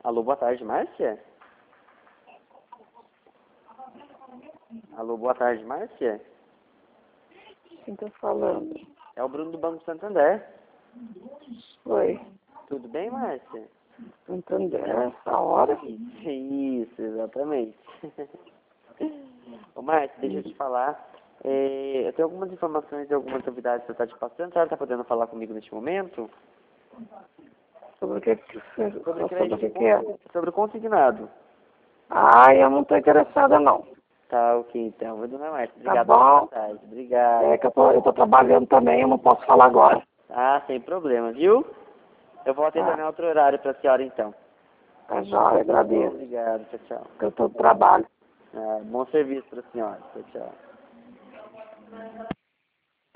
Alô, boa tarde, Márcia? Alô, boa tarde, Márcia? Quem tá falando? É o Bruno do Banco Santander. Oi. Tudo bem, Márcia? Santander, essa hora? Isso, exatamente. Ô, Márcia, deixa eu te falar. Eu tenho algumas informações e algumas novidades que eu estou te passando. A senhora está podendo falar comigo neste momento? Sobre o que que você... Sobre Sobre o crédito, que é? sobre o consignado. Ah, eu não tô interessada, não. Tá, ok, então. Vou dona Márcia. Tá Obrigado bom? pela boa tarde. Obrigado. É que eu tô trabalhando também, eu não posso falar agora. Ah, sem problema, viu? Eu vou atender em outro horário para a senhora, então. Tá jóia, agradeço. Obrigado, tchau, tchau. Porque eu tô no trabalho. Bom serviço para a senhora. Tchau, tchau.